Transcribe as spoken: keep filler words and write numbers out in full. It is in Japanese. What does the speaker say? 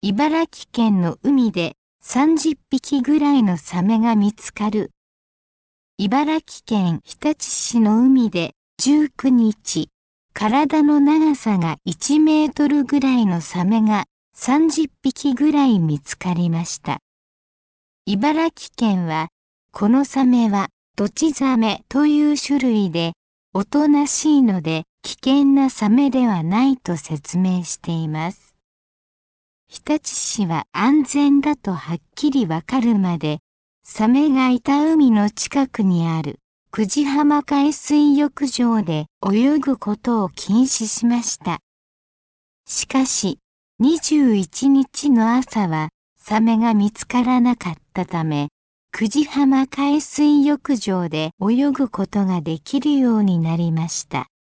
茨城県の海でさんじゅっぴきぐらいのサメが見つかる。茨城県日立市の海でじゅうくにち、体の長さがいちメートルぐらいのサメがさんじゅっぴきぐらい見つかりました。茨城県は、このサメはドチザメという種類で、おとなしいので危険なサメではないと説明しています。日立市は安全だとはっきりわかるまで、サメがいた海の近くにある久慈浜海水浴場で泳ぐことを禁止しました。しかし、にじゅういちにちの朝はサメが見つからなかったため、久慈浜海水浴場で泳ぐことができるようになりました。